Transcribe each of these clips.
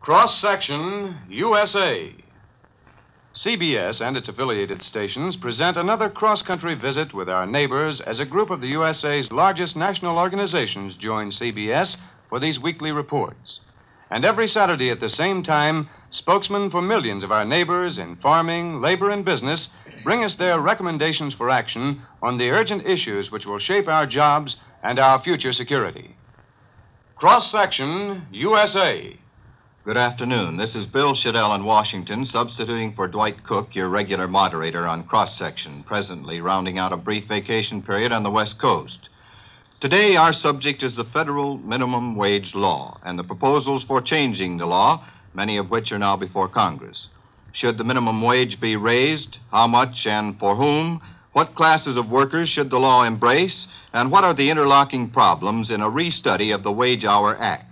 Cross Section USA. CBS and its affiliated stations present another cross-country visit with our neighbors as a group of the USA's largest national organizations join CBS for these weekly reports. And every Saturday at the same time, spokesmen for millions of our neighbors in farming, labor, and business bring us their recommendations for action on the urgent issues which will shape our jobs and our future security. Cross Section USA. Good afternoon. This is Bill Shadell in Washington, substituting for Dwight Cook, your regular moderator on Cross Section, presently rounding out a brief vacation period on the West Coast. Today, our subject is the federal minimum wage law and the proposals for changing the law, many of which are now before Congress. Should the minimum wage be raised? How much and for whom? What classes of workers should the law embrace? And what are the interlocking problems in a restudy of the Wage Hour Act?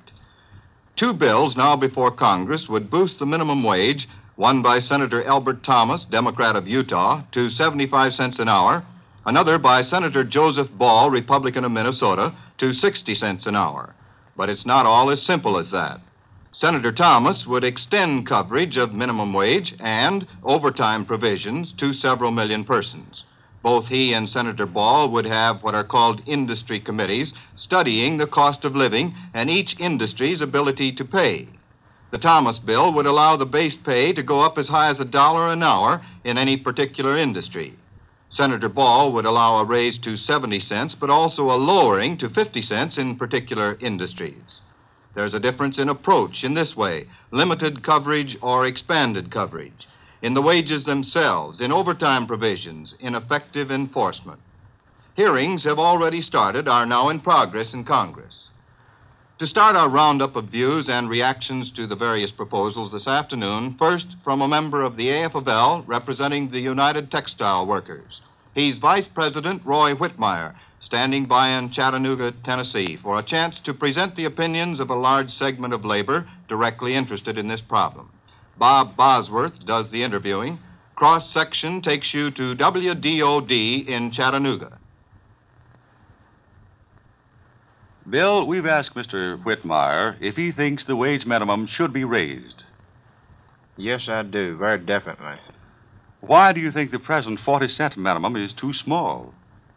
Two bills now before Congress would boost the minimum wage, one by Senator Elbert Thomas, Democrat of Utah, to 75 cents an hour, another by Senator Joseph Ball, Republican of Minnesota, to 60 cents an hour. But it's not all as simple as that. Senator Thomas would extend coverage of minimum wage and overtime provisions to several million persons. Both he and Senator Ball would have what are called industry committees studying the cost of living and each industry's ability to pay. The Thomas bill would allow the base pay to go up as high as $1 an hour in any particular industry. Senator Ball would allow a raise to 70 cents, but also a lowering to 50 cents in particular industries. There's a difference in approach in this way: limited coverage or expanded coverage. In the wages themselves, in overtime provisions, in effective enforcement. Hearings have already started, are now in progress in Congress. To start our roundup of views and reactions to the various proposals this afternoon, first from a member of the AFL representing the United Textile Workers. He's Vice President Roy Whitmire, standing by in Chattanooga, Tennessee, for a chance to present the opinions of a large segment of labor directly interested in this problem. Bob Bosworth does the interviewing. Cross Section takes you to WDOD in Chattanooga. Bill, we've asked Mr. Whitmire if he thinks the wage minimum should be raised. Yes, I do, very definitely. Why do you think the present 40-cent minimum is too small?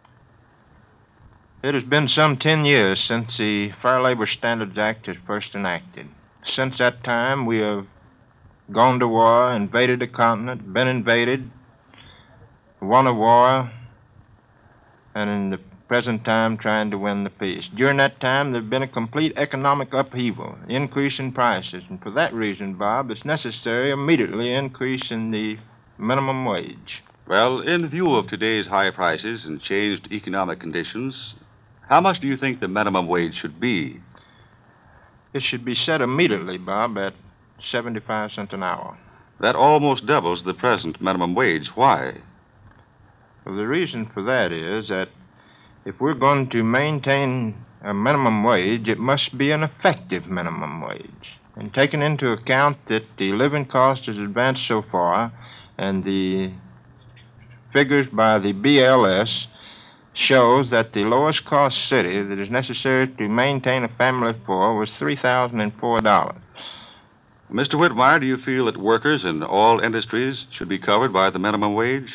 It has been some 10 years since the Fair Labor Standards Act was first enacted. Since that time, we have gone to war, invaded a continent, been invaded, won a war, and in the present time trying to win the peace. During that time, there's been a complete economic upheaval, increase in prices, and for that reason, Bob, it's necessary immediately increase in the minimum wage. Well, in view of today's high prices and changed economic conditions, how much do you think the minimum wage should be? It should be set immediately, Bob, at 75 cents an hour. That almost doubles the present minimum wage. Why? Well, the reason for that is that if we're going to maintain a minimum wage, it must be an effective minimum wage. And taking into account that the living cost has advanced so far, and the figures by the BLS shows that the lowest cost city that is necessary to maintain a family of four was $3,004. Mr. Whitmire, do you feel that workers in all industries should be covered by the minimum wage?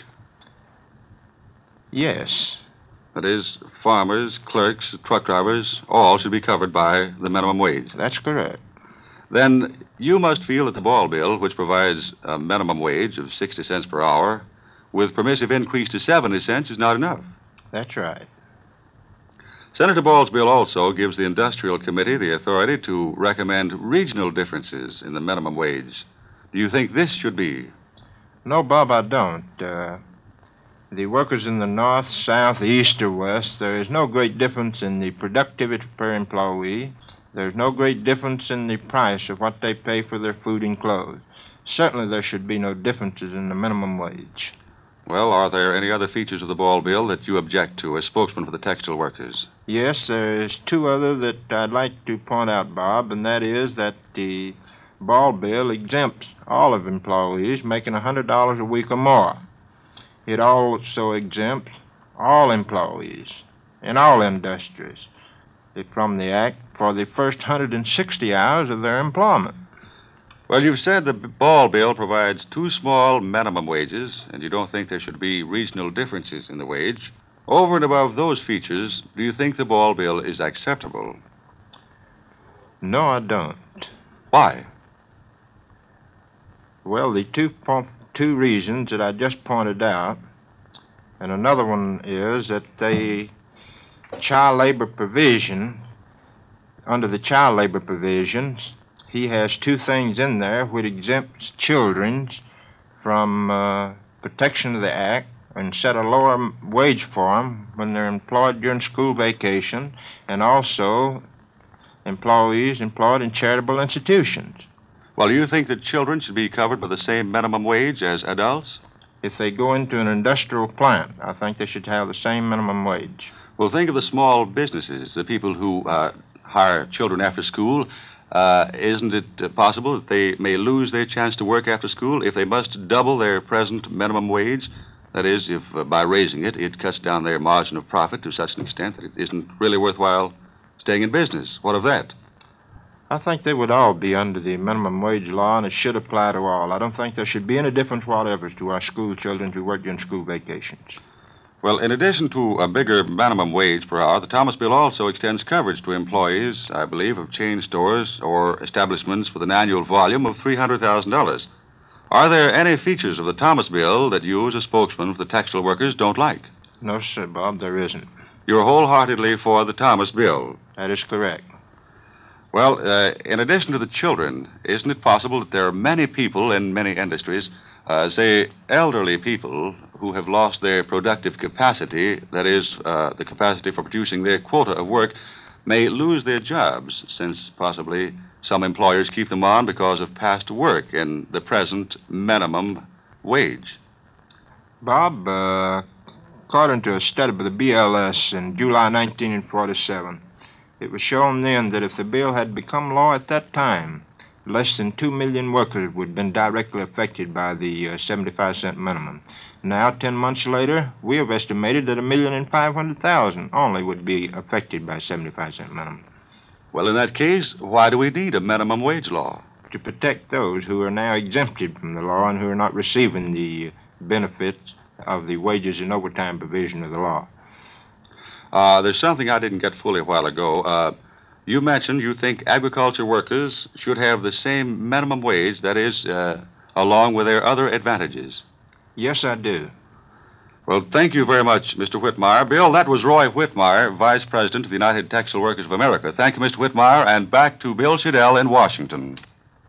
Yes. That is, farmers, clerks, truck drivers, all should be covered by the minimum wage. That's correct. Then you must feel that the Ball bill, which provides a minimum wage of 60 cents per hour, with permissive increase to 70 cents, is not enough. That's right. Senator Ball's bill also gives the Industrial Committee the authority to recommend regional differences in the minimum wage. Do you think this should be? No, Bob, I don't. The workers in the north, south, east, or west, there is no great difference in the productivity per employee. There's no great difference in the price of what they pay for their food and clothes. Certainly there should be no differences in the minimum wage. Well, are there any other features of the Ball bill that you object to as spokesman for the textile workers? Yes, there's two other that I'd like to point out, Bob, and that is that the Ball bill exempts all of employees making $100 a week or more. It also exempts all employees in all industries from the Act for the first 160 hours of their employment. Well, you've said the Ball bill provides too small minimum wages, and you don't think there should be regional differences in the wage. Over and above those features, do you think the Ball bill is acceptable? No, I don't. Why? Well, the two reasons that I just pointed out, and another one is that the child labor provision, under the child labor provisions, he has two things in there which exempts children from protection of the Act and set a lower wage for them when they're employed during school vacation, and also employees employed in charitable institutions. Well, do you think that children should be covered by the same minimum wage as adults? If they go into an industrial plant, I think they should have the same minimum wage. Well, think of the small businesses, the people who hire children after school. Isn't it possible that they may lose their chance to work after school if they must double their present minimum wage? That is, if by raising it, it cuts down their margin of profit to such an extent that it isn't really worthwhile staying in business. What of that? I think they would all be under the minimum wage law, and it should apply to all. I don't think there should be any difference whatever to our school children who work during school vacations. Well, in addition to a bigger minimum wage per hour, the Thomas Bill also extends coverage to employees, I believe, of chain stores or establishments with an annual volume of $300,000. Are there any features of the Thomas Bill that you, as a spokesman for the textile workers, don't like? No, sir, Bob, there isn't. You're wholeheartedly for the Thomas Bill. That is correct. Well, in addition to the children, isn't it possible that there are many people in many industries, say elderly people, who have lost their productive capacity, that is, the capacity for producing their quota of work, may lose their jobs, since possibly some employers keep them on because of past work and the present minimum wage? Bob, according to a study by the BLS in July 1947, it was shown then that if the bill had become law at that time, less than 2 million workers would have been directly affected by the 75-cent minimum. Now, 10 months later, we have estimated that 1,500,000 only would be affected by 75-cent minimum. Well, in that case, why do we need a minimum wage law? To protect those who are now exempted from the law and who are not receiving the benefits of the wages and overtime provision of the law. There's something I didn't get fully a while ago. You mentioned you think agriculture workers should have the same minimum wage, that is, along with their other advantages. Yes, I do. Well, thank you very much, Mr. Whitmire. Bill, that was Roy Whitmire, Vice President of the United Textile Workers of America. Thank you, Mr. Whitmire, and back to Bill Shadell in Washington.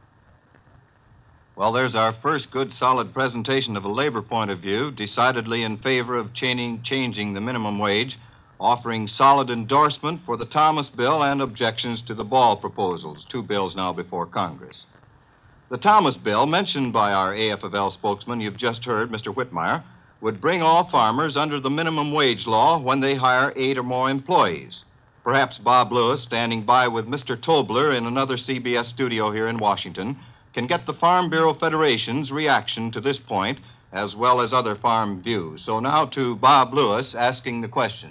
Well, there's our first good, solid presentation of a labor point of view, decidedly in favor of changing the minimum wage, offering solid endorsement for the Thomas Bill and objections to the Ball proposals, two bills now before Congress. The Thomas Bill, mentioned by our AFL spokesman you've just heard, Mr. Whitmire, would bring all farmers under the minimum wage law when they hire 8 or more employees. Perhaps Bob Lewis, standing by with Mr. Tobler in another CBS studio here in Washington, can get the Farm Bureau Federation's reaction to this point, as well as other farm views. So now to Bob Lewis asking the questions.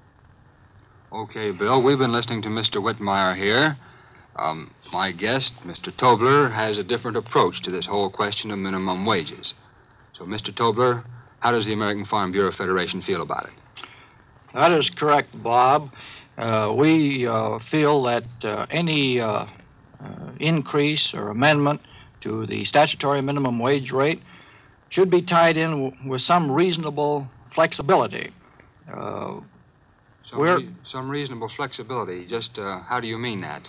Okay, Bill, we've been listening to Mr. Whitmire here. My guest, Mr. Tobler, has a different approach to this whole question of minimum wages. So, Mr. Tobler, how does the American Farm Bureau Federation feel about it? That is correct, Bob. We feel that any increase or amendment to the statutory minimum wage rate should be tied in with some reasonable flexibility. Some reasonable flexibility. Just how do you mean that?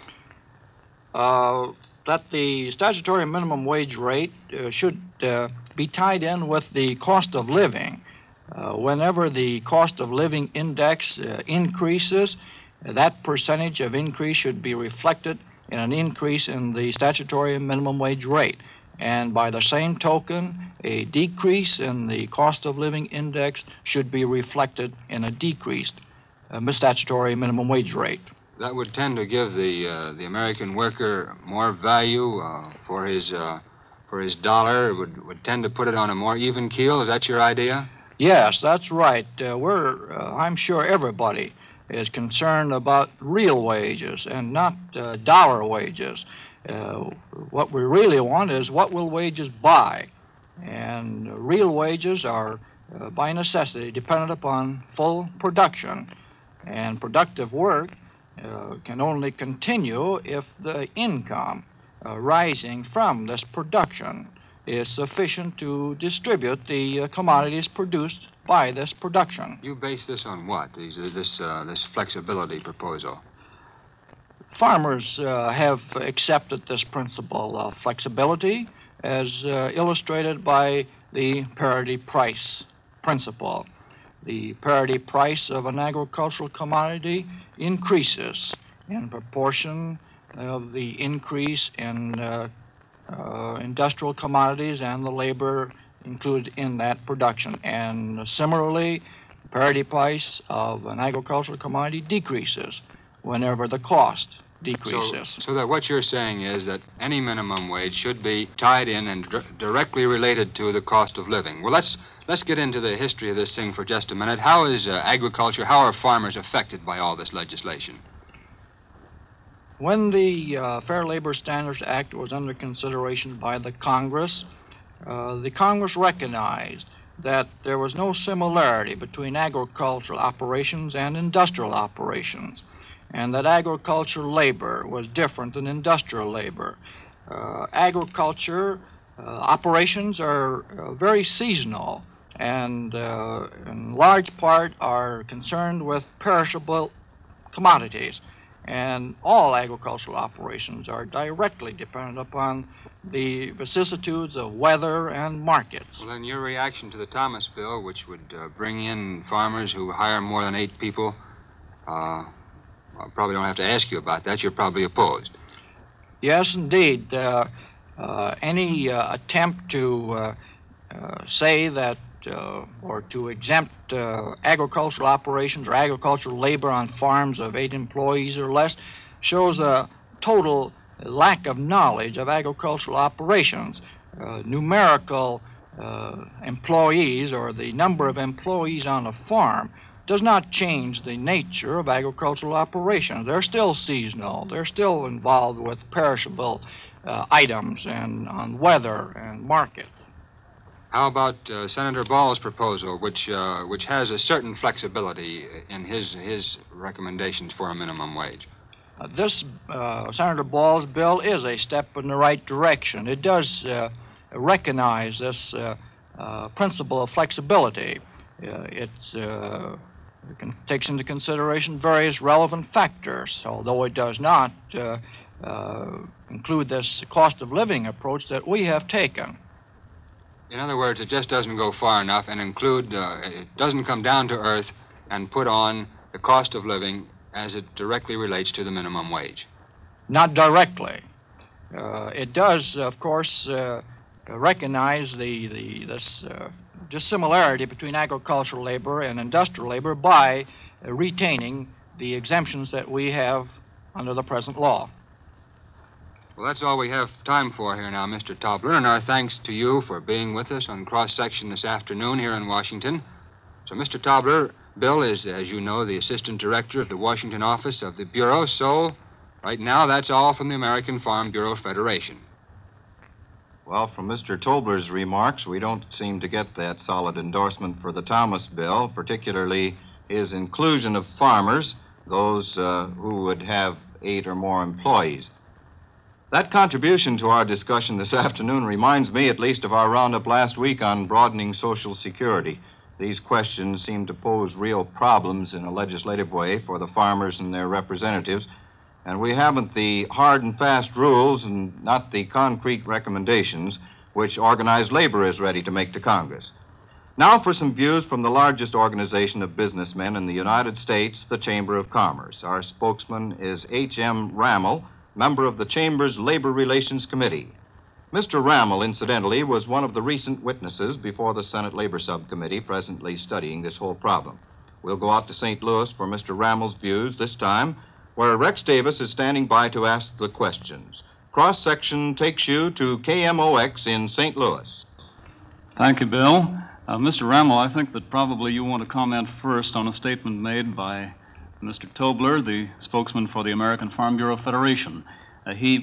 That the statutory minimum wage rate should be tied in with the cost of living. Whenever the cost of living index increases, that percentage of increase should be reflected in an increase in the statutory minimum wage rate. And by the same token, a decrease in the cost of living index should be reflected in a decreased statutory minimum wage rate. That would tend to give the American worker more value for his dollar. It would tend to put it on a more even keel. Is that your idea? Yes, that's right. I'm sure everybody is concerned about real wages and not dollar wages. What we really want is what will wages buy? And real wages are, by necessity, dependent upon full production. And productive work can only continue if the income rising from this production is sufficient to distribute the commodities produced by this production. You base this on what, this flexibility proposal? Farmers have accepted this principle of flexibility as illustrated by the parity price principle. The parity price of an agricultural commodity increases in proportion of the increase in industrial commodities and the labor included in that production. And similarly, the parity price of an agricultural commodity decreases whenever the cost decreases. So that what you're saying is that any minimum wage should be tied in and directly related to the cost of living. Well, let's get into the history of this thing for just a minute. How is agriculture, how are farmers affected by all this legislation? When the Fair Labor Standards Act was under consideration by the Congress recognized that there was no similarity between agricultural operations and industrial operations, and that agricultural labor was different than industrial labor. Agriculture operations are very seasonal and in large part are concerned with perishable commodities. And all agricultural operations are directly dependent upon the vicissitudes of weather and markets. Well, then your reaction to the Thomas Bill, which would bring in farmers who hire more than 8 people, I probably don't have to ask you about that. You're probably opposed. Yes, indeed. Any attempt to say that or to exempt agricultural operations or agricultural labor on farms of 8 employees or less shows a total lack of knowledge of agricultural operations. Numerical employees or the number of employees on a farm does not change the nature of agricultural operations. They're still seasonal. They're still involved with perishable items and on weather and market. How about Senator Ball's proposal, which has a certain flexibility in his recommendations for a minimum wage? This Senator Ball's bill is a step in the right direction. It does recognize this principle of flexibility. It takes into consideration various relevant factors, although it does not include this cost of living approach that we have taken. In other words, it just doesn't go far enough and it doesn't come down to earth and put on the cost of living as it directly relates to the minimum wage. Not directly. It does, of course, recognize this dissimilarity between agricultural labor and industrial labor by retaining the exemptions that we have under the present law. Well, that's all we have time for here now, Mr. Tobler, and our thanks to you for being with us on Cross Section this afternoon here in Washington. So, Mr. Tobler, Bill is, as you know, the Assistant Director of the Washington office of the Bureau, so right now that's all from the American Farm Bureau Federation. Well, from Mr. Tobler's remarks, we don't seem to get that solid endorsement for the Thomas Bill, particularly his inclusion of farmers, those who would have 8 or more employees. That contribution to our discussion this afternoon reminds me at least of our roundup last week on broadening Social Security. These questions seem to pose real problems in a legislative way for the farmers and their representatives, and we haven't the hard and fast rules and not the concrete recommendations which organized labor is ready to make to Congress. Now for some views from the largest organization of businessmen in the United States, the Chamber of Commerce. Our spokesman is H.M. Rammel, member of the Chamber's Labor Relations Committee. Mr. Rammel, incidentally, was one of the recent witnesses before the Senate Labor Subcommittee presently studying this whole problem. We'll go out to St. Louis for Mr. Rammel's views this time, where Rex Davis is standing by to ask the questions. Cross Section takes you to KMOX in St. Louis. Thank you, Bill. Mr. Rammel, I think that probably you want to comment first on a statement made by Mr. Tobler, the spokesman for the American Farm Bureau Federation. He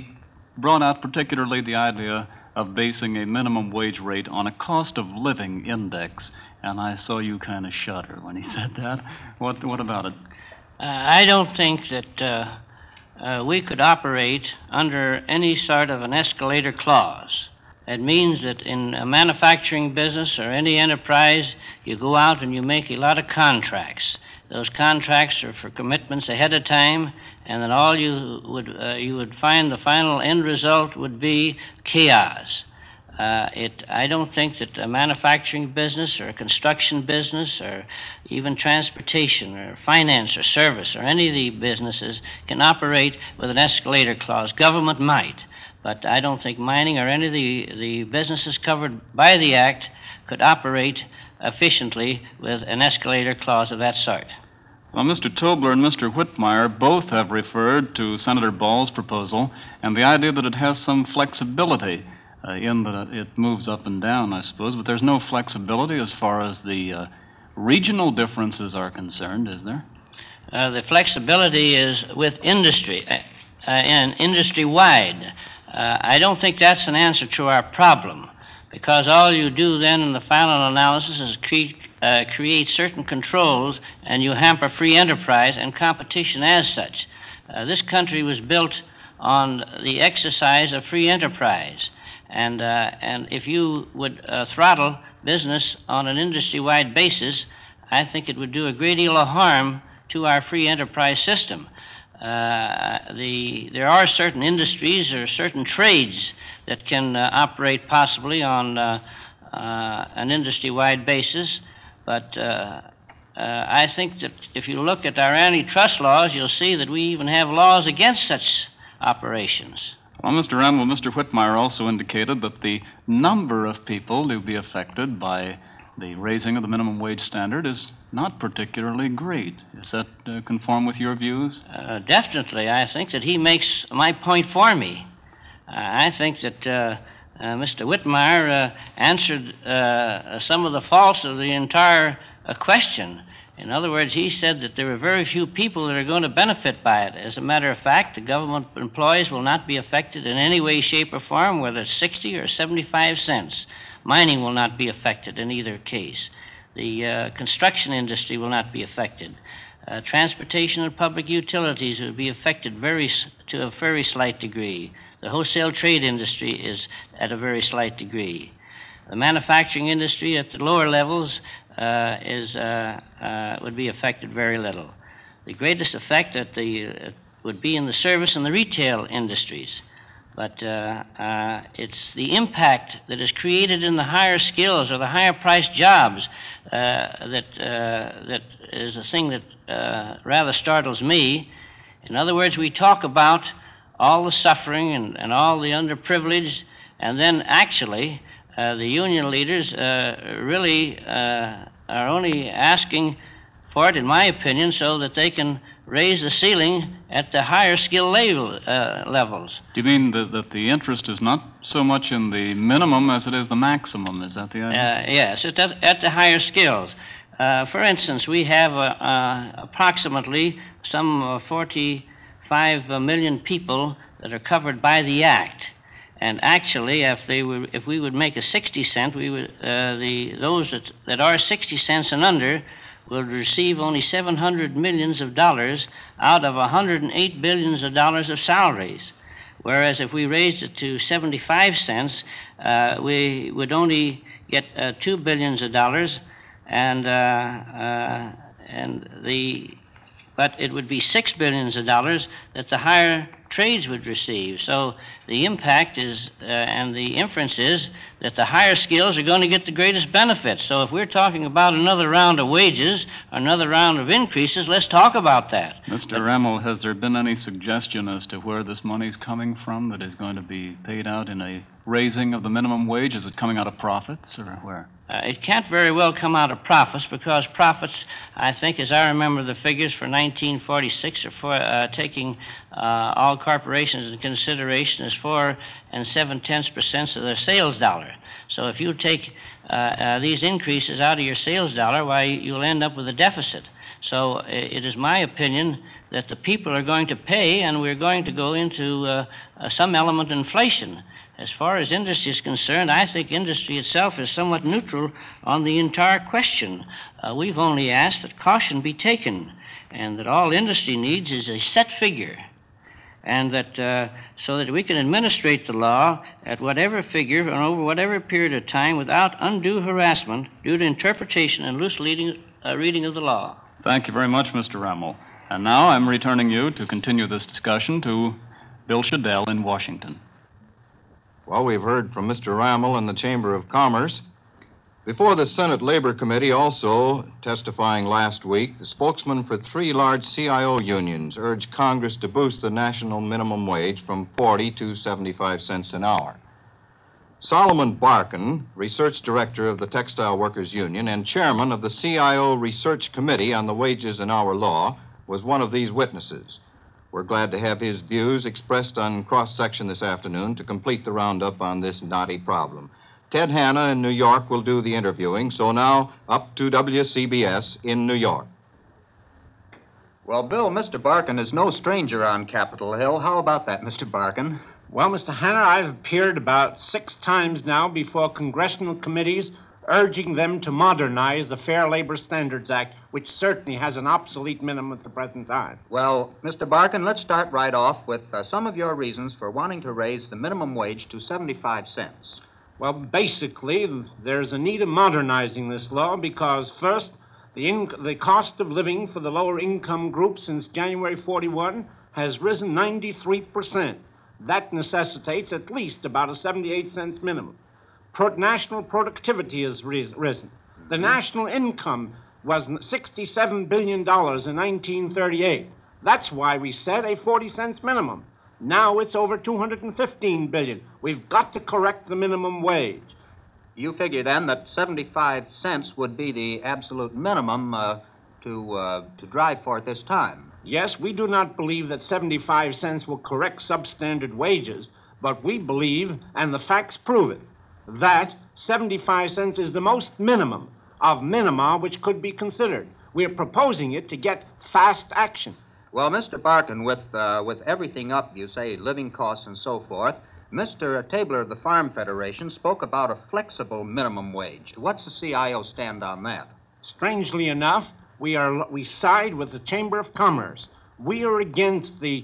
brought out particularly the idea of basing a minimum wage rate on a cost of living index, and I saw you kind of shudder when he said that. What about it? I don't think that we could operate under any sort of an escalator clause. It means that in a manufacturing business or any enterprise, you go out and you make a lot of contracts. Those contracts are for commitments ahead of time, and then all you would find the final end result would be chaos. I don't think that a manufacturing business or a construction business or even transportation or finance or service or any of the businesses can operate with an escalator clause. Government might, but I don't think mining or any of the businesses covered by the Act could operate efficiently with an escalator clause of that sort. Well, Mr. Tobler and Mr. Whitmire both have referred to Senator Ball's proposal and the idea that it has some flexibility in that it moves up and down, I suppose, but there's no flexibility as far as the regional differences are concerned, is there? The flexibility is with industry and industry-wide. I don't think that's an answer to our problem, because all you do then in the final analysis is create certain controls, and you hamper free enterprise and competition as such. This country was built on the exercise of free enterprise, and if you would throttle business on an industry-wide basis, I think it would do a great deal of harm to our free enterprise system. There are certain industries or certain trades that can operate possibly on an industry-wide basis, but I think that if you look at our antitrust laws, you'll see that we even have laws against such operations. Well, Mr. Ramel, Mr. Whitmire also indicated that the number of people to be affected by the raising of the minimum wage standard is not particularly great. Does that conform with your views? Definitely. I think that he makes my point for me. I think that Mr. Whitmire answered some of the faults of the entire question. In other words, he said that there are very few people that are going to benefit by it. As a matter of fact, the government employees will not be affected in any way, shape, or form, whether it's 60 or 75 cents. Mining will not be affected in either case. The construction industry will not be affected. Transportation and public utilities will be affected to a very slight degree. The wholesale trade industry is at a very slight degree. The manufacturing industry at the lower levels would be affected very little. The greatest effect would be in the service and the retail industries. But it's the impact that is created in the higher skills or the higher priced jobs that is a thing that rather startles me. In other words, we talk about all the suffering and all the underprivileged, and then actually the union leaders really are only asking for it, in my opinion, so that they can raise the ceiling at the higher skill levels. Do you mean that the interest is not so much in the minimum as it is the maximum? Is that the idea? Yes, at the higher skills. For instance, we have approximately some 45 million people that are covered by the Act. And actually, if we would make a 60 cent, those that are 60 cents and under will receive only $700 million out of $108 billion of salaries. Whereas if we raised it to 75 cents, we would only get $2 billion, but it would be $6 billion that the higher trades would receive. So the impact is, and the inference is, that the higher skills are going to get the greatest benefits. So if we're talking about another round of wages, another round of increases, let's talk about that. Mr. Ramel, has there been any suggestion as to where this money's coming from that is going to be paid out in a raising of the minimum wage? Is it coming out of profits, or where? It can't very well come out of profits, because profits, I think, as I remember the figures for 1946, are for taking all corporations into consideration as 4 7/10% of their sales dollar. So if you take these increases out of your sales dollar, why, you'll end up with a deficit. So it is my opinion that the people are going to pay, and we're going to go into some element of inflation. As far as industry is concerned, I think industry itself is somewhat neutral on the entire question. We've only asked that caution be taken, and that all industry needs is a set figure, and that so that we can administrate the law at whatever figure and over whatever period of time without undue harassment due to interpretation and loose reading of the law. Thank you very much, Mr. Rammel. And now I'm returning you to continue this discussion to Bill Shadell in Washington. Well, we've heard from Mr. Rammel in the Chamber of Commerce. Before the Senate Labor Committee, also testifying last week, the spokesman for 3 large CIO unions urged Congress to boost the national minimum wage from 40 to 75 cents an hour. Solomon Barkin, research director of the Textile Workers Union and chairman of the CIO Research Committee on the Wages and Hour Law, was one of these witnesses. We're glad to have his views expressed on cross-section this afternoon to complete the roundup on this knotty problem. Ted Hanna in New York will do the interviewing, so now up to WCBS in New York. Well, Bill, Mr. Barkin is no stranger on Capitol Hill. How about that, Mr. Barkin? Well, Mr. Hanna, I've appeared about 6 times now before congressional committees urging them to modernize the Fair Labor Standards Act, which certainly has an obsolete minimum at the present time. Well, Mr. Barkin, let's start right off with some of your reasons for wanting to raise the minimum wage to 75 cents. Well, basically, there's a need of modernizing this law because, first, the cost of living for the lower income group since January 41 has risen 93%. That necessitates at least about a 78 cents minimum. National productivity has risen. The national income was $67 billion in 1938. That's why we set a 40 cents minimum. Now it's over $215 billion. We've got to correct the minimum wage. You figure, then, that 75 cents would be the absolute minimum to drive for at this time. Yes, we do not believe that 75 cents will correct substandard wages, but we believe, and the facts prove it, that 75 cents is the most minimum of minima which could be considered. We're proposing it to get fast action. Well, Mr. Barkin, with everything up, you say, living costs and so forth, Mr. Tabler of the Farm Federation spoke about a flexible minimum wage. What's the CIO stand on that? Strangely enough, we side with the Chamber of Commerce. We are against the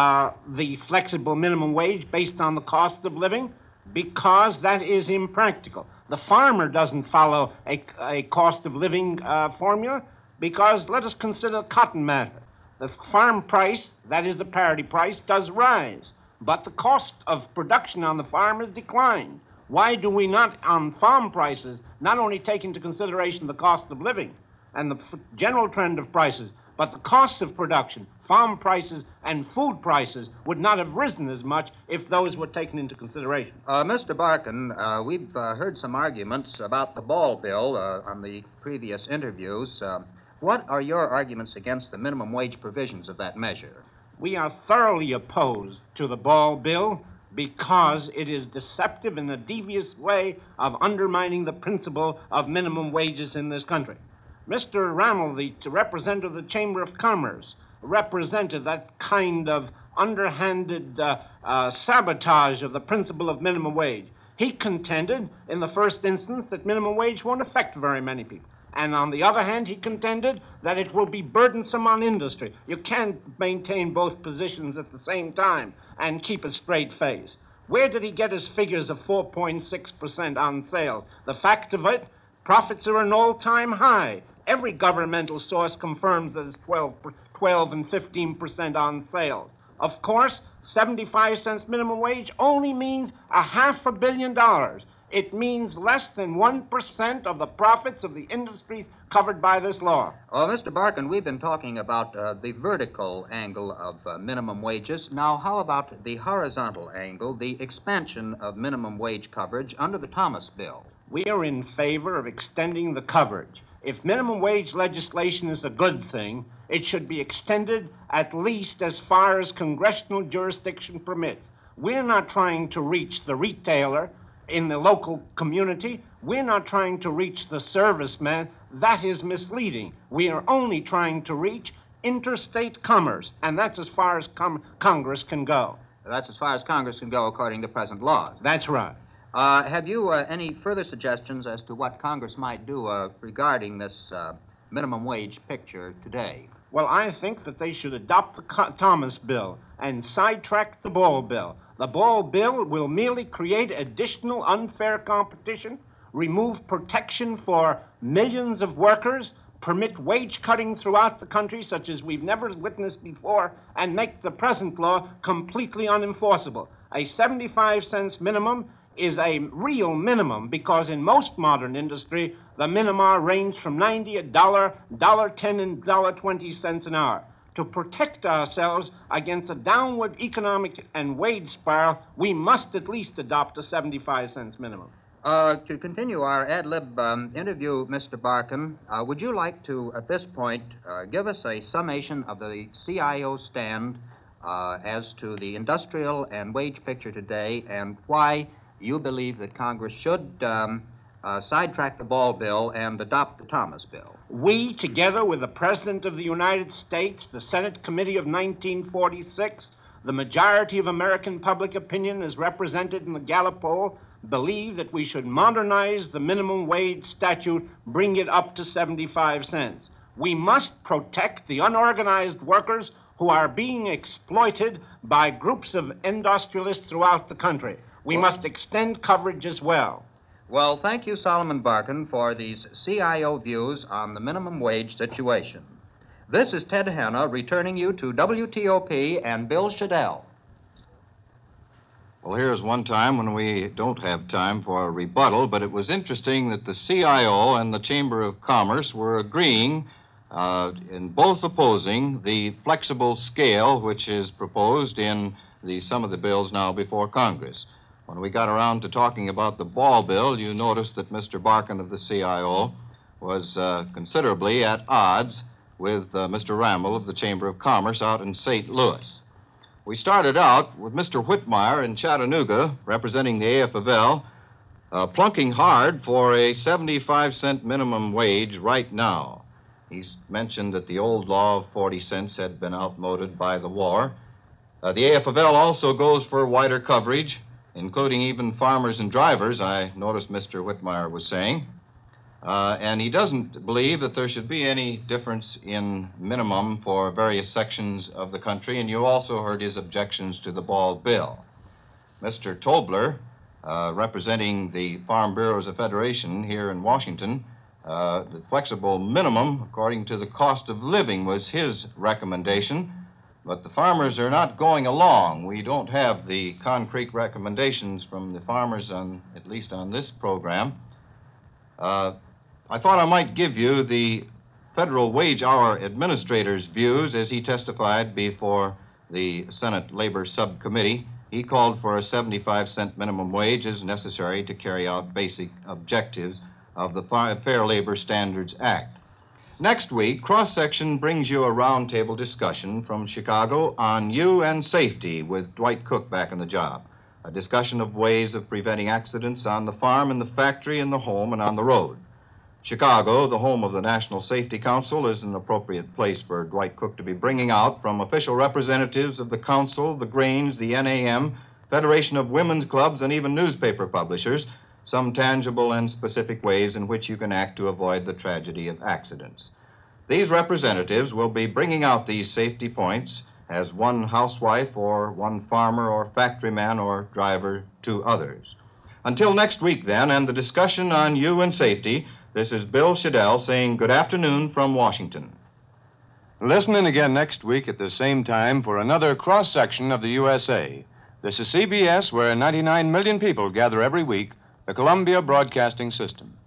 flexible minimum wage based on the cost of living because that is impractical. The farmer doesn't follow a cost of living formula because, let us consider the cotton matter. The farm price, that is the parity price, does rise, but the cost of production on the farm has declined. Why do we not, on farm prices, not only take into consideration the cost of living and the general trend of prices, but the cost of production, farm prices, and food prices would not have risen as much if those were taken into consideration. Mr. Barkin, we've heard some arguments about the Ball bill on the previous interviews. What are your arguments against the minimum wage provisions of that measure? We are thoroughly opposed to the Ball bill because it is deceptive in a devious way of undermining the principle of minimum wages in this country. Mr. Rammel, the representative of the Chamber of Commerce, represented that kind of underhanded sabotage of the principle of minimum wage. He contended, in the first instance, that minimum wage won't affect very many people. And on the other hand, he contended that it will be burdensome on industry. You can't maintain both positions at the same time and keep a straight face. Where did he get his figures of 4.6% on sales? The fact of it, profits are an all-time high. Every governmental source confirms that it's 12 and 15% on sales. Of course, 75 cents minimum wage only means $500 million. It means less than 1% of the profits of the industries covered by this law. Well, Mr. Barkin, we've been talking about the vertical angle of minimum wages. Now, how about the horizontal angle, the expansion of minimum wage coverage under the Thomas bill? We are in favor of extending the coverage. If minimum wage legislation is a good thing, it should be extended at least as far as congressional jurisdiction permits. We're not trying to reach the retailer in the local community. We're not trying to reach the serviceman. That is misleading. We are only trying to reach interstate commerce, and that's as far as Congress can go. That's as far as Congress can go according to present laws. That's right. Have you any further suggestions as to what Congress might do regarding this minimum wage picture today? Well, I think that they should adopt the Thomas bill and sidetrack the Ball bill. The Ball bill will merely create additional unfair competition, remove protection for millions of workers, permit wage cutting throughout the country such as we've never witnessed before, and make the present law completely unenforceable. A 75 cents minimum is a real minimum because in most modern industry, the minima range from 90, $1, $1.10, and $1.20 an hour. To protect ourselves against a downward economic and wage spiral, we must at least adopt a 75 cents minimum. To continue our ad lib interview, Mr. Barkin, would you like to, at this point, give us a summation of the CIO stand as to the industrial and wage picture today and why you believe that Congress should sidetrack the Ball bill and adopt the Thomas bill? We, together with the President of the United States, the Senate Committee of 1946, the majority of American public opinion as represented in the Gallup poll, believe that we should modernize the minimum wage statute, bring it up to 75 cents. We must protect the unorganized workers who are being exploited by groups of industrialists throughout the country. We must extend coverage as well. Well, thank you, Solomon Barkin, for these CIO views on the minimum wage situation. This is Ted Hanna returning you to WTOP and Bill Shadell. Well, here's one time when we don't have time for a rebuttal, but it was interesting that the CIO and the Chamber of Commerce were agreeing, in both opposing the flexible scale which is proposed in some of the bills now before Congress. When we got around to talking about the Ball bill, you noticed that Mr. Barkin of the CIO was considerably at odds with Mr. Ramel of the Chamber of Commerce out in St. Louis. We started out with Mr. Whitmire in Chattanooga, representing the AFL, plunking hard for a 75-cent minimum wage right now. He's mentioned that the old law of 40 cents had been outmoded by the war. The AFL also goes for wider coverage, including even farmers and drivers, I noticed Mr. Whitmire was saying. And he doesn't believe that there should be any difference in minimum for various sections of the country, and you also heard his objections to the Ball bill. Mr. Tobler, representing the Farm Bureaus of Federation here in Washington, the flexible minimum, according to the cost of living, was his recommendation. But the farmers are not going along. We don't have the concrete recommendations from the farmers, at least on this program. I thought I might give you the Federal Wage Hour Administrator's views as he testified before the Senate Labor Subcommittee. He called for a 75-cent minimum wage as necessary to carry out basic objectives of the Fair Labor Standards Act. Next week, Cross Section brings you a roundtable discussion from Chicago on you and safety with Dwight Cook back on the job. A discussion of ways of preventing accidents on the farm, in the factory, in the home, and on the road. Chicago, the home of the National Safety Council, is an appropriate place for Dwight Cook to be bringing out from official representatives of the Council, the Grange, the NAM, Federation of Women's Clubs, and even newspaper publishers, some tangible and specific ways in which you can act to avoid the tragedy of accidents. These representatives will be bringing out these safety points as one housewife or one farmer or factory man or driver to others. Until next week, then, and the discussion on you and safety, this is Bill Shadell saying good afternoon from Washington. Listen in again next week at the same time for another cross-section of the USA. This is CBS, where 99 million people gather every week, the Columbia Broadcasting System.